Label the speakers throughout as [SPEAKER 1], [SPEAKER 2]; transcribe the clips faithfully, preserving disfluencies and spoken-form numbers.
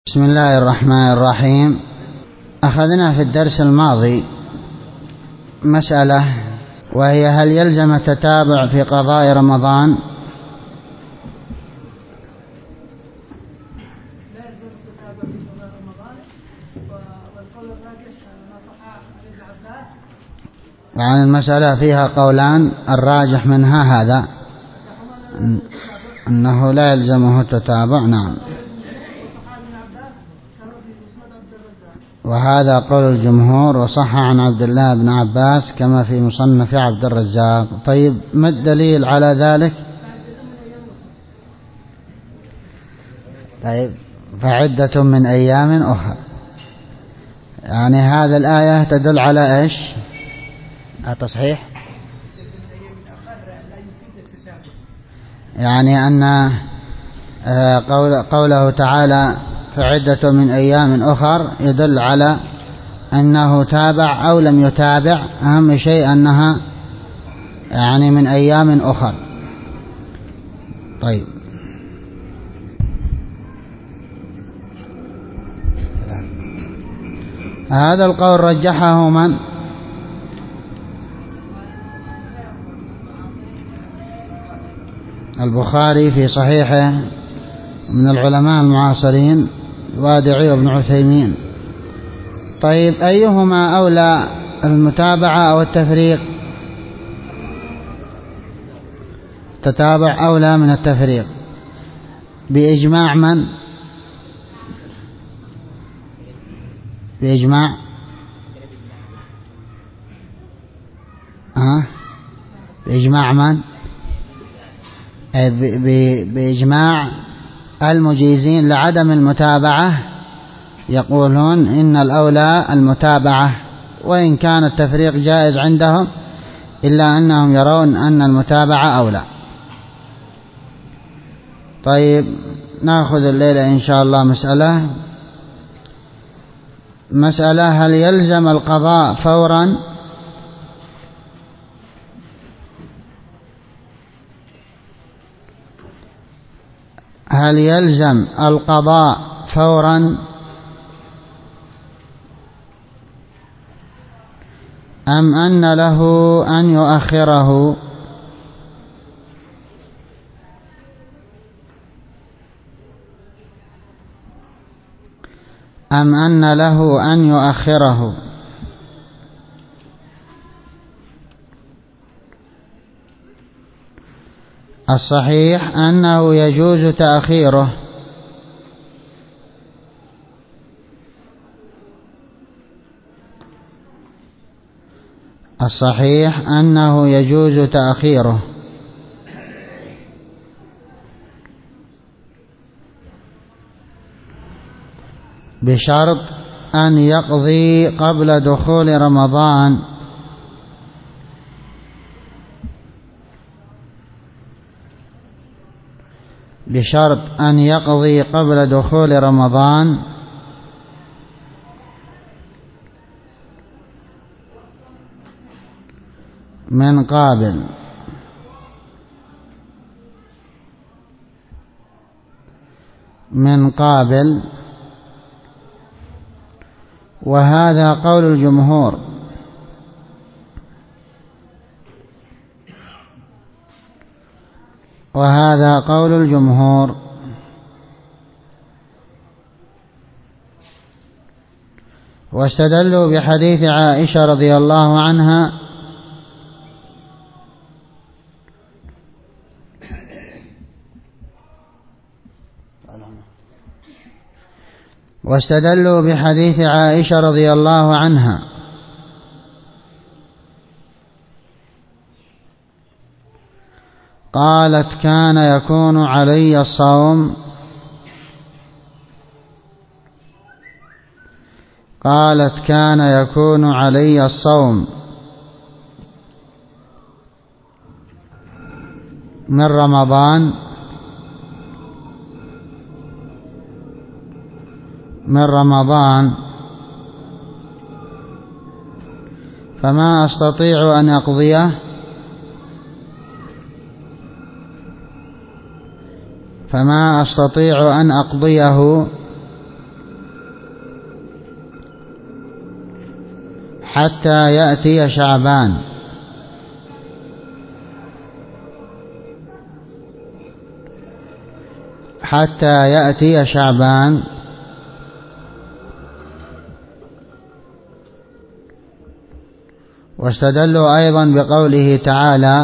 [SPEAKER 1] بسم الله الرحمن الرحيم. أخذنا في الدرس الماضي مسألة وهي هل يلزم التتابع في قضاء رمضان؟ يعني المسألة فيها قولان، الراجح منها هذا أنه لا يلزمه التتابع. نعم، وهذا قول الجمهور، وصح عن عبد الله بن عباس كما في مصنف عبد الرزاق. طيب، ما الدليل على ذلك؟ طيب، فعدة من أيام أخرى، يعني هذا الآية تدل على إيش؟ التصحيح، يعني أن قوله تعالى فعدة من أيام أخر يدل على أنه تابع أو لم يتابع، أهم شيء أنها يعني من أيام أخر. طيب، هذا القول رجحه من؟ البخاري في صحيحه، من العلماء المعاصرين الوادعي وابن عثيمين. طيب، أيهما أولى، المتابعة أو التفريق؟ تتابع أولى من التفريق بإجماع من؟ بإجماع ها بإجماع من؟ بإجماع المجيزين لعدم المتابعة، يقولون إن الأولى المتابعة، وإن كان التفريق جائز عندهم إلا أنهم يرون أن المتابعة أولى. طيب، نأخذ الليلة إن شاء الله مسألة مسألة هل يلزم القضاء فورا؟ هل يلزم القضاء فورا أم أن له أن يؤخره؟ أم أن له أن يؤخره؟ الصحيح أنه يجوز تأخيره، الصحيح أنه يجوز تأخيره بشرط أن يقضي قبل دخول رمضان، بشرط أن يقضي قبل دخول رمضان من قابل من قابل وهذا قول الجمهور. وهذا قول الجمهور واستدلوا بحديث عائشة رضي الله عنها واستدلوا بحديث عائشة رضي الله عنها قالت كان يكون علي الصوم قالت كان يكون علي الصوم من رمضان من رمضان فما أستطيع أن أقضيه فما أستطيع أن أقضيه حتى يأتي شعبان. حتى يأتي شعبان. واستدلوا أيضا بقوله تعالى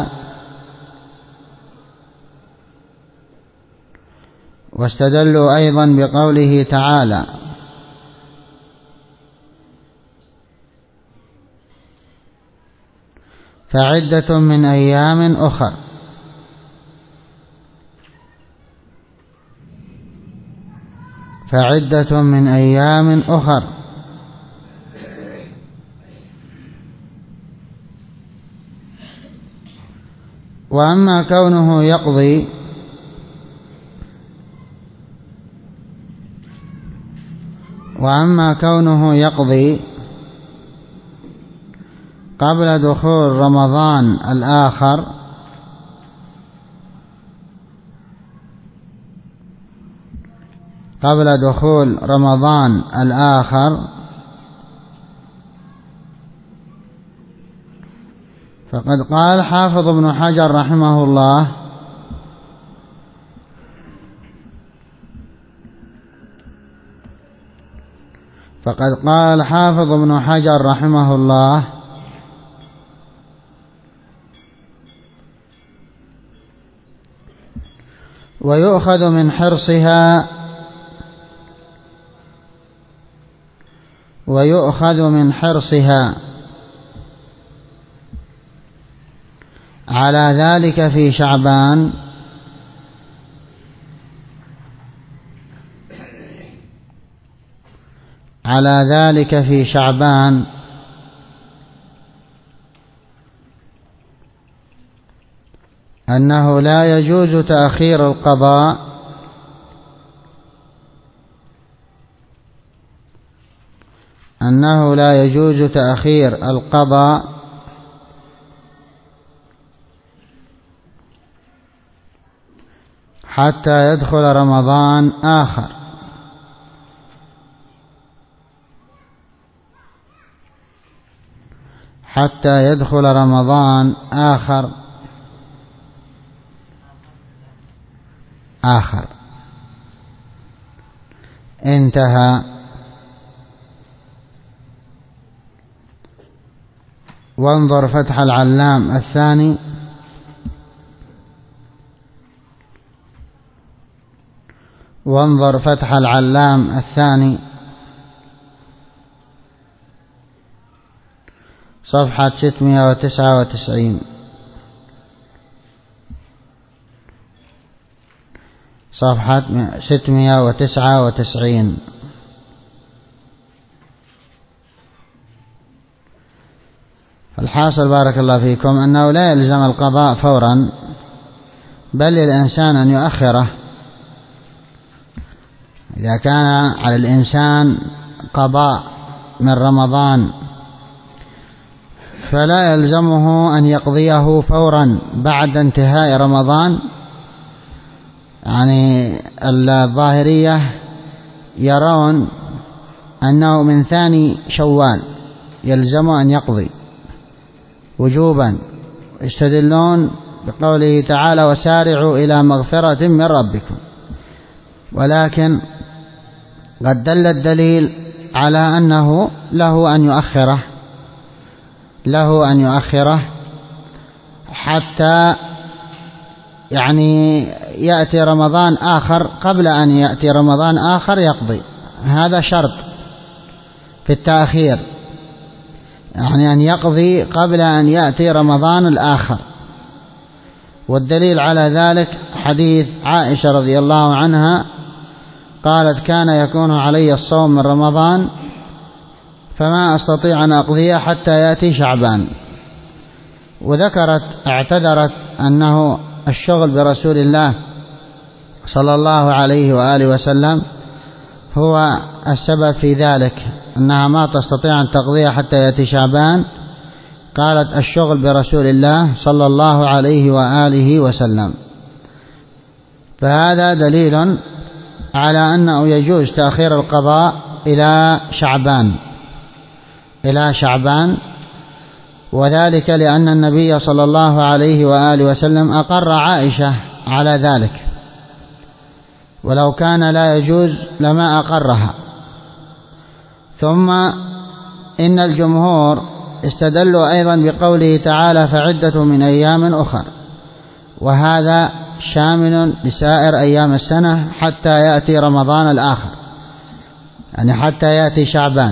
[SPEAKER 1] واستدلوا أيضا بقوله تعالى فعدة من أيام أخر. فعدة من أيام أخر. وأما كونه يقضي وأما كونه يقضي قبل دخول رمضان الآخر قبل دخول رمضان الآخر فقد قال حافظ ابن حجر رحمه الله فقد قال حافظ ابن حجر رحمه الله ويؤخذ من حرصها ويؤخذ من حرصها على ذلك في شعبان على ذلك في شعبان أنه لا يجوز تأخير القضاء أنه لا يجوز تأخير القضاء حتى يدخل رمضان آخر حتى يدخل رمضان آخر آخر انتهى. وانظر فتح العلام الثاني وانظر فتح العلام الثاني صفحة ستمائة وتسعة وتسعين صفحة ستمائة وتسعة وتسعين. الحاصل بارك الله فيكم أنه لا يلزم القضاء فورا، بل للإنسان أن يؤخره. إذا كان على الإنسان قضاء من رمضان فلا يلزمه أن يقضيه فورا بعد انتهاء رمضان. يعني الظاهرية يرون أنه من ثاني شوال يلزم أن يقضي وجوبا، يستدلون بقوله تعالى وسارعوا إلى مغفرة من ربكم، ولكن قد دل الدليل على أنه له أن يؤخره له أن يؤخره حتى يعني يأتي رمضان آخر. قبل أن يأتي رمضان آخر يقضي، هذا شرط في التأخير، يعني أن يقضي قبل أن يأتي رمضان الآخر. والدليل على ذلك حديث عائشة رضي الله عنها قالت كان يكون علي الصوم من رمضان فما أستطيع أن أقضيه حتى يأتي شعبان. وذكرت اعتذرت أنه الشغل برسول الله صلى الله عليه وآله وسلم هو السبب في ذلك، أنها ما تستطيع أن تقضيه حتى يأتي شعبان. قالت الشغل برسول الله صلى الله عليه وآله وسلم. فهذا دليل على أنه يجوز تأخير القضاء إلى شعبان إلى شعبان، وذلك لأن النبي صلى الله عليه وآله وسلم أقر عائشة على ذلك، ولو كان لا يجوز لما أقرها. ثم إن الجمهور استدلوا أيضا بقوله تعالى فعدة من أيام أخر، وهذا شامل لسائر أيام السنة حتى يأتي رمضان الآخر، يعني حتى يأتي شعبان.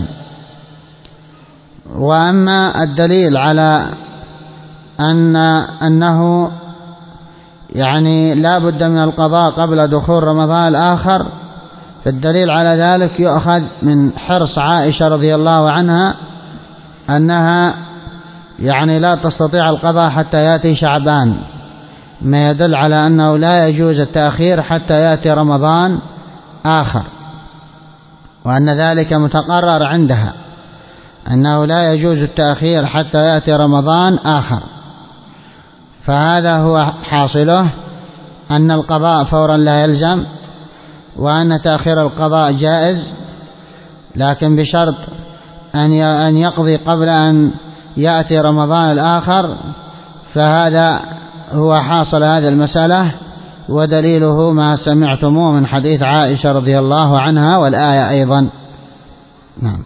[SPEAKER 1] وأما الدليل على أن أنه يعني لا بد من القضاء قبل دخول رمضان الآخر، فالدليل على ذلك يؤخذ من حرص عائشة رضي الله عنها أنها يعني لا تستطيع القضاء حتى يأتي شعبان، ما يدل على أنه لا يجوز التأخير حتى يأتي رمضان آخر، وأن ذلك متقرر عندها أنه لا يجوز التأخير حتى يأتي رمضان آخر. فهذا هو حاصله، أن القضاء فورا لا يلزم، وأن تأخير القضاء جائز، لكن بشرط أن يقضي قبل أن يأتي رمضان الآخر. فهذا هو حاصل هذه المسألة، ودليله ما سمعتموه من حديث عائشة رضي الله عنها والآية أيضا. نعم.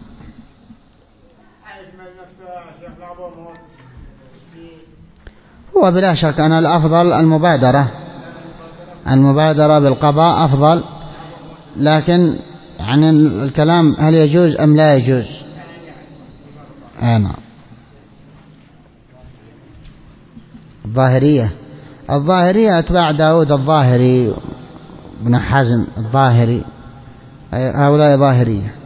[SPEAKER 1] هو بلا شك أن الأفضل المبادرة المبادرة بالقضاء أفضل، لكن يعني الكلام هل يجوز أم لا يجوز. أنا الظاهرية الظاهرية أتباع داود الظاهري، ابن حزم الظاهري، هؤلاء ظاهرية.